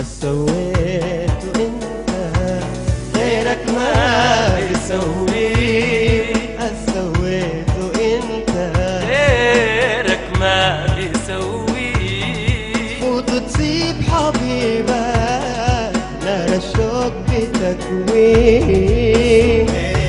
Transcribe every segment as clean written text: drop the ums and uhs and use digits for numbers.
سويته انت غيرك ما بيسوي. سويته انت غيرك ما بيسوي. فوت وتسيب حبيبك نار الشوق بتكويه.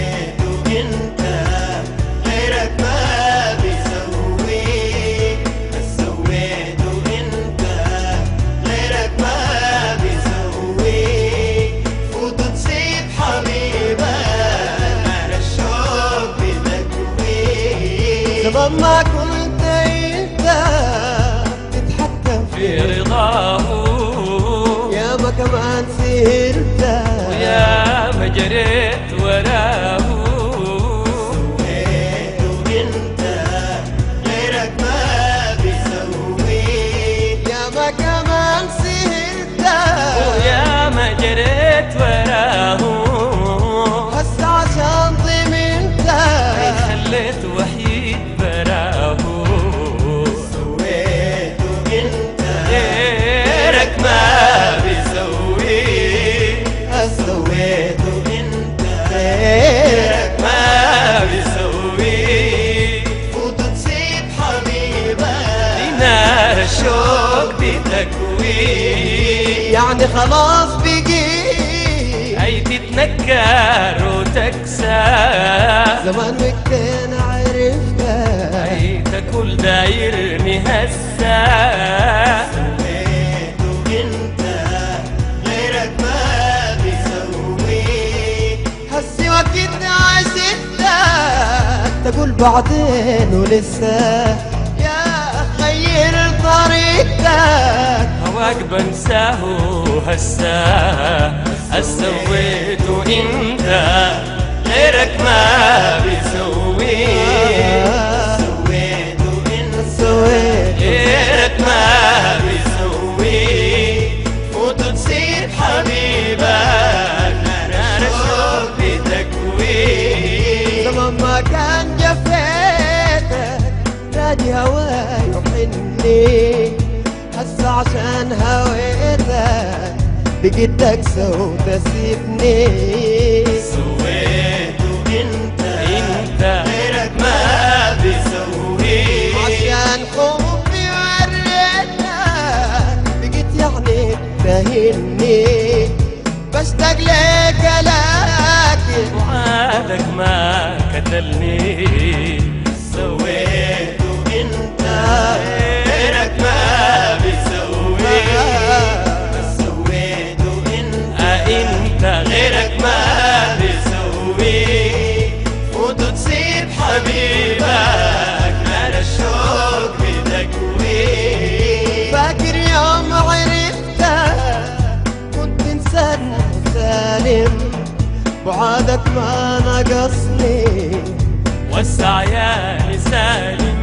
زمان ما كنت انت تتحكم في رضاه، يا ما كمان سهرت ويا ما جريت وراه. سويته انت غيرك ما بيسوي. يا ما كمان سهرت ويا ما جريت وراه. هسه عشان ضمنت خليت وحيد براه. سويته انت غيرك ما بيسوي. سويته انت غيرك ما بيسوي. فوت وتسيب حبيبك نار الشوق بتكوي. يعني خلاص بقي هي تتنكر وتكسى. زمان وقتين عرفتك هي تاكل دايرني هسا. سويته انت غيرك ما بيسوي. هسي وقت عشتك تقول بعدين ولسه يا غير طريقتك. هواك بنساه هسا. سويته انت غيرك ما بيسوي. سويته انت سويته غيرك ما بيسوي. فوت وتسيب حبيبك نار الشوق بتكوي. زمان ما كان جفيتك نادي هواي وحني. هسه عشان هويتك بقيت تكسى وتسيبني. سويته انت غيرك ما بيسوي. عشان حبي وريتك بقيت يعني تهني. بشتاق لك لكن وعادك ما قتلني. سويته انت غيرك ما بيسوي. سويته انت غيرك ما بيسوي. فوت وتسيب حبيبك نار الشوق بتكوي. فاكر يوم عرفتك كنت انسان سالم. بعادك ما نقصني والسعيان سالم.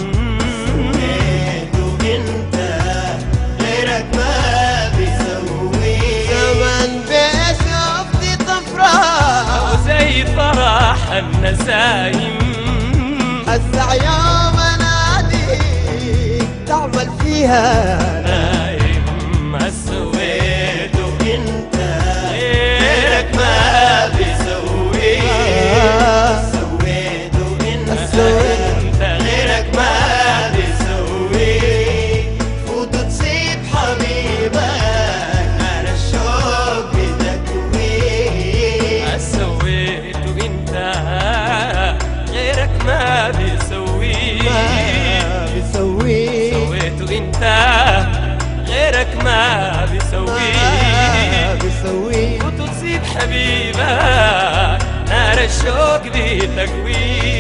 سويته انت غيرك ما بيسوي. زمن بشوفتي طفرة وزي فرح النسايم. هسه يوم اناديك تعمل فيها نايم. سويته انت غيرك ما بيسوي. سويته انت انت غيرك ما بيسوي. فوت وتسيب حبيبك نار الشوق بتكويه. سويته انت غيرك ما بيسوي. ما بيسوي. سويته انت غيرك ما بيسوي. ما بيسوي. وتصيب حبيبك نار الشوق بتكوي.